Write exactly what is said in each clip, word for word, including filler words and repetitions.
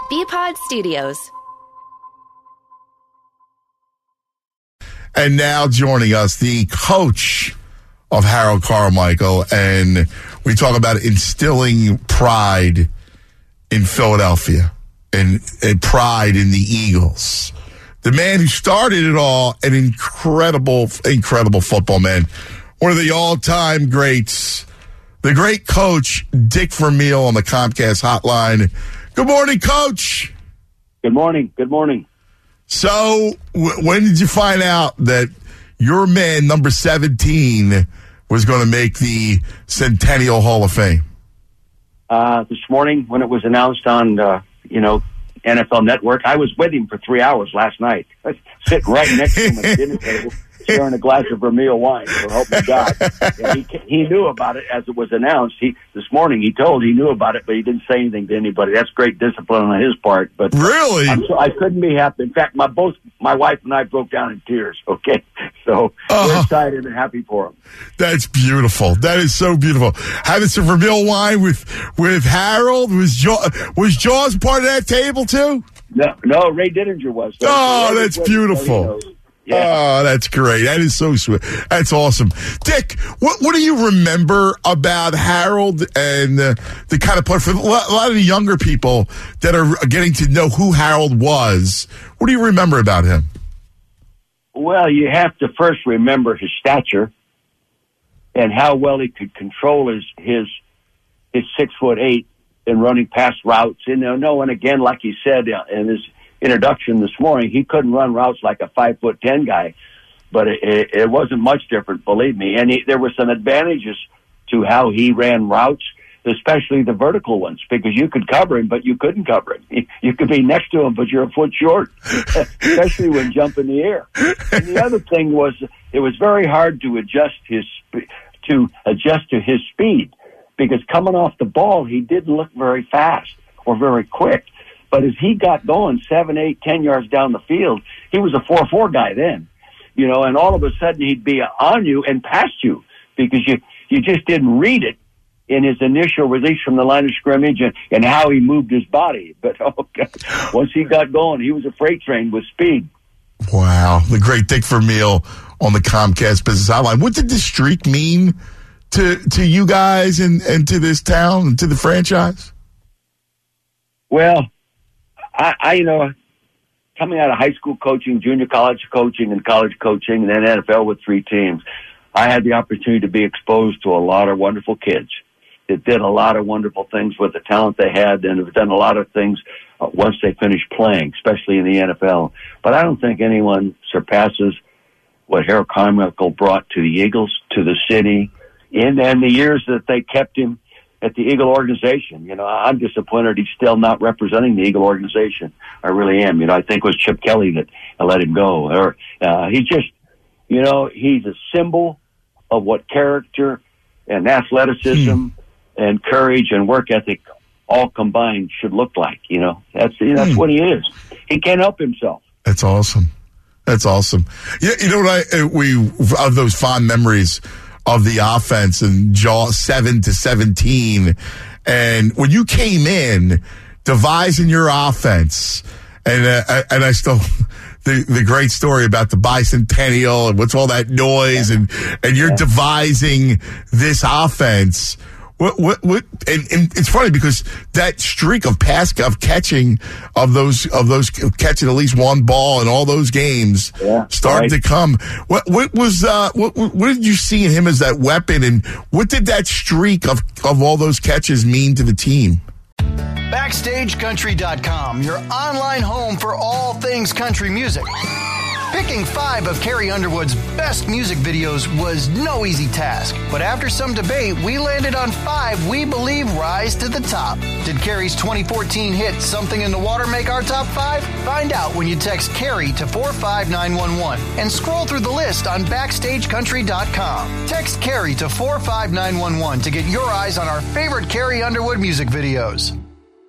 B-Pod Studios. And now joining us, the coach of Harold Carmichael, and we talk about instilling pride in Philadelphia and, and pride in the Eagles. The man who started it all, an incredible, incredible football man, one of the all-time greats, the great coach, Dick Vermeil on the Comcast hotline. Good morning, Coach. Good morning. Good morning. So, w- when did you find out that your man, number seventeen, was going to make the Centennial Hall of Fame? Uh, this morning, when it was announced on, uh, you know, N F L Network, I was with him for three hours last night. I was sitting right next to him at the dinner table, sharing a glass of Vermeil wine, so help me God. And he, he knew about it as it was announced. He This morning, he told he knew about it, but he didn't say anything to anybody. That's great discipline on his part. But Really? I'm so, I couldn't be happy. In fact, my both my wife and I broke down in tears, okay? So uh, we're excited and happy for him. That's beautiful. That is so beautiful. Having some Vermeil wine with with Harold. Was, Jaw, was Jaws part of that table, too? No, no, Ray Didinger was. So oh, Ray that's was, beautiful. So yeah. Oh, that's great. That is so sweet. That's awesome. Dick, what what do you remember about Harold and uh, the kind of play for a lot of the younger people that are getting to know who Harold was? What do you remember about him? Well, you have to first remember his stature and how well he could control his his his six foot eight and running past routes. You know, no, and again, like he said in his introduction this morning, he couldn't run routes like a five foot ten guy, but it, it, it wasn't much different, believe me. And he, there were some advantages to how he ran routes, especially the vertical ones, because you could cover him, but you couldn't cover him. You could be next to him, but you're a foot short, especially when jump in the air. And the other thing was, it was very hard to adjust his to adjust to his speed, because coming off the ball, he didn't look very fast or very quick. But as he got going seven, eight, ten yards down the field, he was a four four guy then, you know, and all of a sudden he'd be on you and past you because you, you just didn't read it in his initial release from the line of scrimmage and, and how he moved his body. But oh God, once he got going, he was a freight train with speed. Wow. The great Dick Vermeil on the Comcast Business Hotline. What did this streak mean to to you guys and, and to this town and to the franchise? Well, I, I, you know, coming out of high school coaching, junior college coaching, and college coaching, and then N F L with three teams, I had the opportunity to be exposed to a lot of wonderful kids that did a lot of wonderful things with the talent they had and have done a lot of things uh, once they finished playing, especially in the N F L. But I don't think anyone surpasses what Harold Carmichael brought to the Eagles, to the city, and, and the years that they kept him at the Eagle organization. You know, I'm disappointed he's still not representing the Eagle organization. I really am. You know, I think it was Chip Kelly that let him go. Or uh, he just, you know, he's a symbol of what character and athleticism hmm. and courage and work ethic all combined should look like. You know, that's that's hmm. what he is. He can't help himself. That's awesome. That's awesome. Yeah, you know what? I we of those fond memories of the offense and Jaw seven to seventeen. And when you came in devising your offense, and uh, and I still, the, the great story about the bicentennial and what's all that noise, and, and you're yeah. devising this offense. What, what, what, and, and it's funny because that streak of pass, of catching, of those, of those catching at least one ball in all those games yeah, started right. to come. What, what was, uh, what, what did you see in him as that weapon? And what did that streak of, of all those catches mean to the team? Backstage Country dot com, your online home for all things country music. Picking five of Carrie Underwood's best music videos was no easy task, but after some debate, we landed on five we believe rise to the top. Did Carrie's twenty fourteen hit Something in the Water make our top five? Find out when you text Carrie to four five nine one one and scroll through the list on Backstage Country dot com. Text Carrie to four five nine one one to get your eyes on our favorite Carrie Underwood music videos.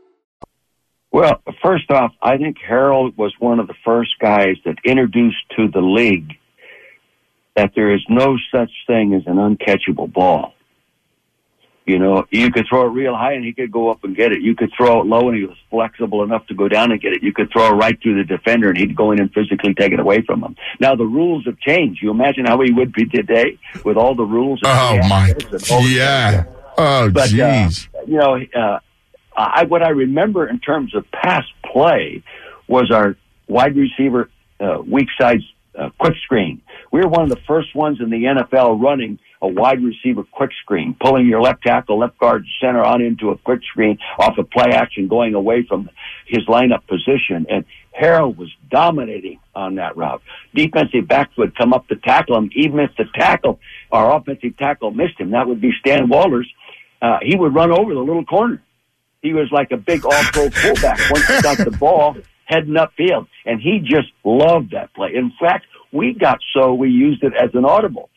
Well, first off, I think Harold was one of the first guys that introduced to the league that there is no such thing as an uncatchable ball. You know, you could throw it real high and he could go up and get it. You could throw it low and he was flexible enough to go down and get it. You could throw it right through the defender and he'd go in and physically take it away from him. Now, the rules have changed. You imagine how he would be today with all the rules? Oh, my. Yeah. Oh, but, jeez. Uh, you know, uh, I, what I remember in terms of pass play was our wide receiver uh, weak side uh, quick screen. We were one of the first ones in the N F L running a wide receiver quick screen, pulling your left tackle, left guard, center on into a quick screen off of play action, going away from his lineup position. And Harold was dominating on that route. Defensive backs would come up to tackle him, even if the tackle, our offensive tackle missed him. That would be Stan Walters. Uh, he would run over the little corner. He was like a big all-pro fullback once he got the ball heading upfield. And he just loved that play. In fact, we got so we used it as an audible.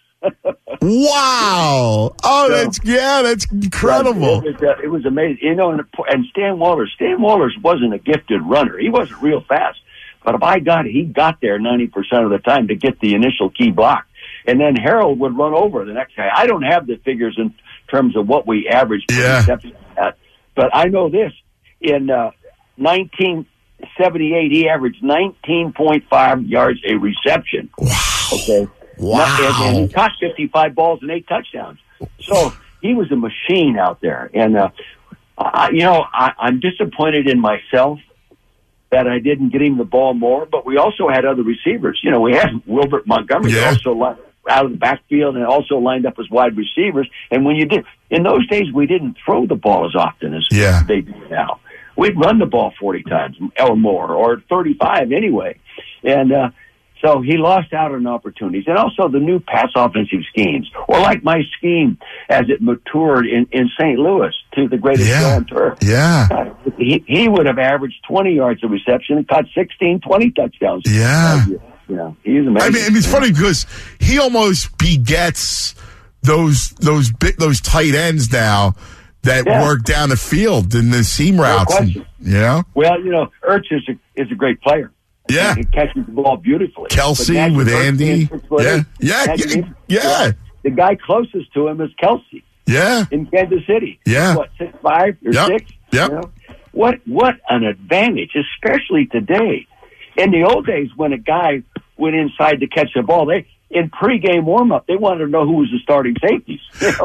Wow! Oh, so, that's yeah, that's incredible. It was, uh, it was amazing, you know. And, and Stan Walters, Stan Walters wasn't a gifted runner. He wasn't real fast, but by God, he got there ninety percent of the time to get the initial key block, and then Harold would run over the next guy. I don't have the figures in terms of what we averaged per yeah. reception at, but I know this: in uh, nineteen seventy-eight, he averaged nineteen point five yards a reception. Wow! Okay. Wow. And, and he caught fifty-five balls and eight touchdowns. So he was a machine out there. And, uh, I, you know, I, I'm disappointed in myself that I didn't get him the ball more, but we also had other receivers. You know, we had Wilbert Montgomery yeah. also li- out of the backfield and also lined up as wide receivers. And when you did, in those days, we didn't throw the ball as often as yeah. they do now. We'd run the ball forty times or more, or thirty-five anyway. And, uh, So he lost out on opportunities. And also the new pass offensive schemes, or like my scheme as it matured in, in Saint Louis to the greatest yeah. show on turf. Yeah. Uh, he, he would have averaged twenty yards of reception and caught sixteen, twenty touchdowns. Yeah. Yeah. He's amazing. I mean, and it's funny because he almost begets those, those bit, those tight ends now that yeah. work down the field in the seam routes. No and, you know? Well, you know, Ertz is a, is a great player. Yeah. He catches the ball beautifully. Kelsey with Andy. Yeah. Yeah. Yeah. yeah. The guy closest to him is Kelsey. Yeah. In Kansas City. Yeah. What, six five or yep. six? Yep. You know? What what an advantage, especially today. In the old days when a guy went inside to catch the ball, they in pregame warm-up, they wanted to know who was the starting safeties. You know?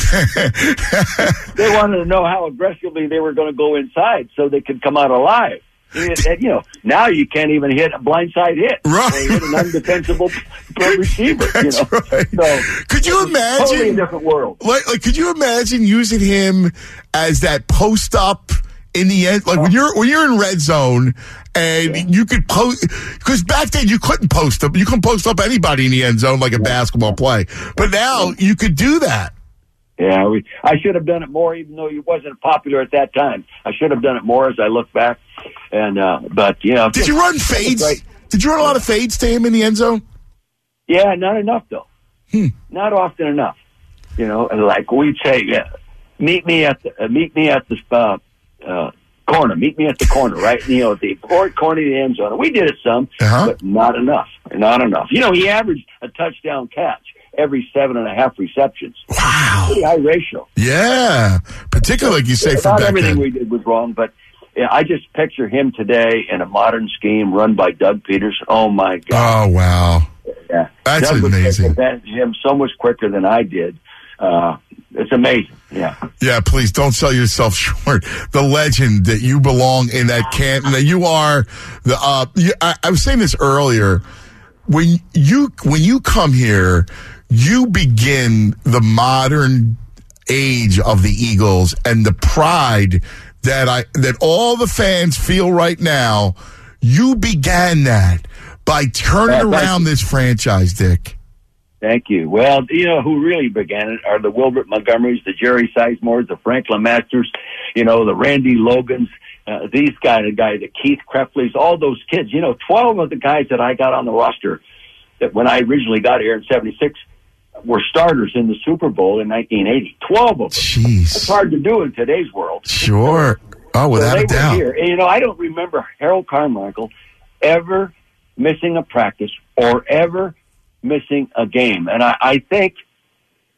They wanted to know how aggressively they were going to go inside so they could come out alive. And, you know, now you can't even hit a blindside hit. Right. Or hit an undefensible receiver. That's you know? right. So, could you imagine? Totally a different world. Like, like, could you imagine using him as that post up in the end? Like when you're when you're in red zone and yeah. you could post, because back then you couldn't post up. You couldn't post up anybody in the end zone like a yeah. basketball play. But now you could do that. Yeah, we, I should have done it more, even though it wasn't popular at that time. I should have done it more as I look back. And uh, but you know, did you run fades? Did you run a lot of fades to him in the end zone? Yeah, not enough though. Hmm. Not often enough. You know, and like we'd say, yeah, meet me at the uh, meet me at the uh, uh, corner. Meet me at the corner, right? You know, the court corner of the end zone. We did it some, uh-huh. but not enough. Not enough. You know, he averaged a touchdown catch every seven and a half receptions. Wow, pretty high ratio. Yeah, particularly like you say, from not back everything then. we did was wrong, but. Yeah, I just picture him today in a modern scheme run by Doug Peterson. Oh, my God. Oh, wow. Yeah. That's Doug amazing. Would him so much quicker than I did. Uh, it's amazing. Yeah. Yeah, please don't sell yourself short. The legend that you belong in that camp, that you are the, uh, you, I, I was saying this earlier. When you, when you come here, you begin the modern age of the Eagles and the pride that I that all the fans feel right now. You began that by turning uh, around this franchise, Dick. Thank you. Well, you know who really began it are the Wilbert Montgomerys, the Jerry Sizemores, the Franklin Masters, you know, the Randy Logans, uh, these guys, the guy, the Keith Krefleys, all those kids. You know, twelve of the guys that I got on the roster that when I originally got here in seventy-six were starters in the Super Bowl in nineteen eighty. Twelve of them. Jeez. It's hard to do in today's world. Sure. Oh, without so a doubt. Here. And, you know, I don't remember Harold Carmichael ever missing a practice or ever missing a game. And I, I think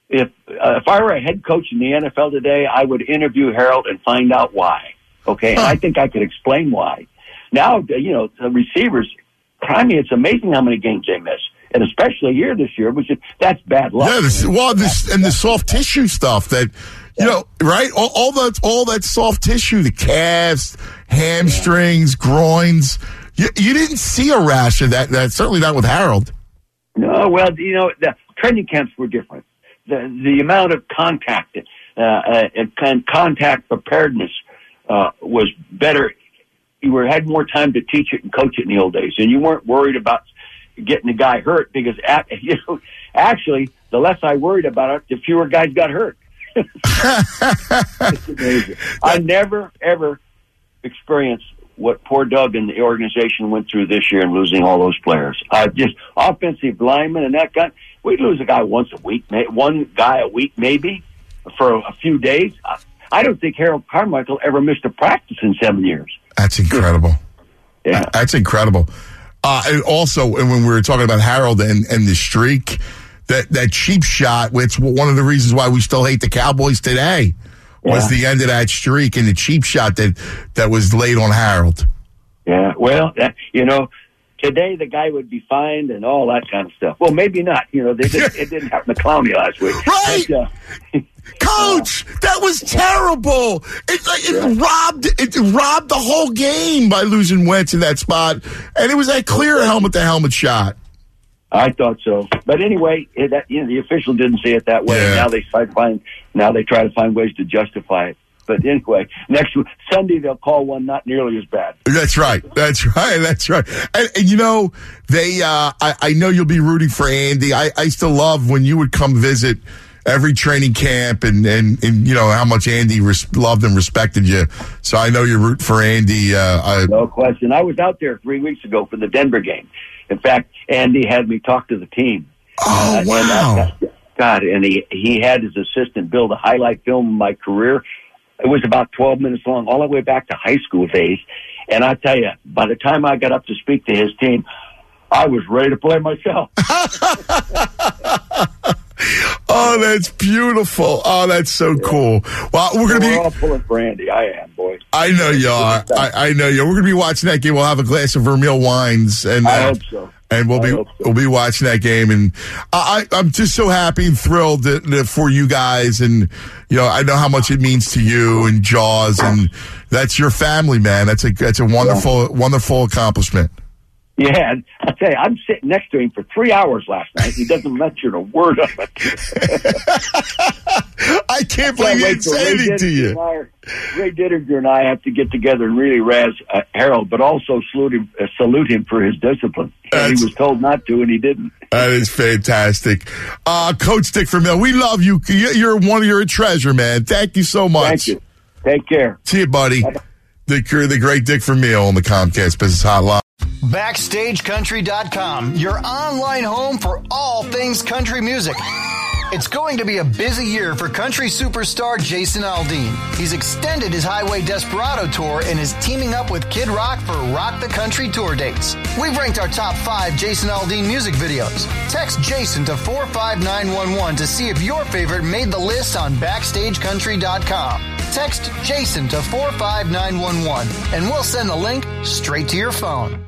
if uh, if I were a head coach in the N F L today, I would interview Harold and find out why. Okay, and I think I could explain why. Now, you know, the receivers, I mean, it's amazing how many games they miss, and especially here this year, which is, that's bad luck. Yeah, this, well, this and the soft tissue stuff that, you know, right? All, all that, all that soft tissue, the calves, hamstrings, groins. You, you didn't see a rash of that. That certainly not with Harold. No, well, you know, the training camps were different. The the amount of contact uh, uh, and contact preparedness uh, was better. You were had more time to teach it and coach it in the old days, and you weren't worried about getting the guy hurt because, you know, actually, the less I worried about it, the fewer guys got hurt. It's amazing. I never ever experienced what poor Doug and the organization went through this year in losing all those players. Uh, just offensive linemen and that guy. We'd lose a guy once a week, one guy a week maybe for a few days. I don't think Harold Carmichael ever missed a practice in seven years. That's incredible. Yeah, that's incredible. Uh, and also, and when we were talking about Harold and, and the streak, that, that cheap shot, which one of the reasons why we still hate the Cowboys today, was yeah. the end of that streak and the cheap shot that, that was laid on Harold. Yeah, well, that, you know, today the guy would be fined and all that kind of stuff. Well, maybe not. You know, they did, it didn't happen to Clowney last week. Right, but, uh, Coach, uh, that was terrible. It, it yeah. robbed it robbed the whole game by losing Wentz in that spot, and it was that clear helmet to helmet shot. I thought so, but anyway, it, that, you know, the official didn't see it that way. Yeah. Now they try to find now they try to find ways to justify it. But anyway, next Sunday they'll call one not nearly as bad. That's right. That's right. That's right. And, and you know, they. Uh, I, I know you'll be rooting for Andy. I, I still love when you would come visit every training camp, and, and, and you know how much Andy res- loved and respected you. So I know you're rooting for Andy. Uh, I, no question. I was out there three weeks ago for the Denver game. In fact, Andy had me talk to the team. Oh, uh, wow. And, uh, God, and he, he had his assistant build a highlight film of my career. It was about twelve minutes long, all the way back to high school days. And I tell you, by the time I got up to speak to his team, I was ready to play myself. Oh, that's beautiful. Oh, that's so yeah. cool. Well, we're going to be... We're all pulling for Andy. I am, boy. I know you are. I, I know you are. We're going to be watching that game. We'll have a glass of Vermeil wines. And, uh, I hope so. And we'll I be so. we'll be watching that game, and I, I'm just so happy and thrilled that, that for you guys, and you know I know how much it means to you and Jaws, and that's your family, man. That's a that's a wonderful yeah. wonderful accomplishment. Yeah, I'll tell you, I'm sitting next to him for three hours last night. He doesn't mention a word of it. I can't believe he didn't say anything to you. Are, Ray Didinger and I have to get together and really razz uh, Harold, but also salute him, uh, salute him for his discipline. And he was told not to, and he didn't. That is fantastic. Uh, Coach Dick Vermeil, we love you. You're one. You're a treasure, man. Thank you so much. Thank you. Take care. See you, buddy. The, the great Dick Vermeil on the Comcast Business Hotline. Backstage Country dot com, your online home for all things country music. It's going to be a busy year for country superstar Jason Aldean. He's extended his Highway Desperado tour and is teaming up with Kid Rock for Rock the Country tour dates. We've ranked our top five Jason Aldean music videos. Text Jason to four five nine one one to see if your favorite made the list on Backstage Country dot com. Text Jason to four five nine one one and we'll send the link straight to your phone.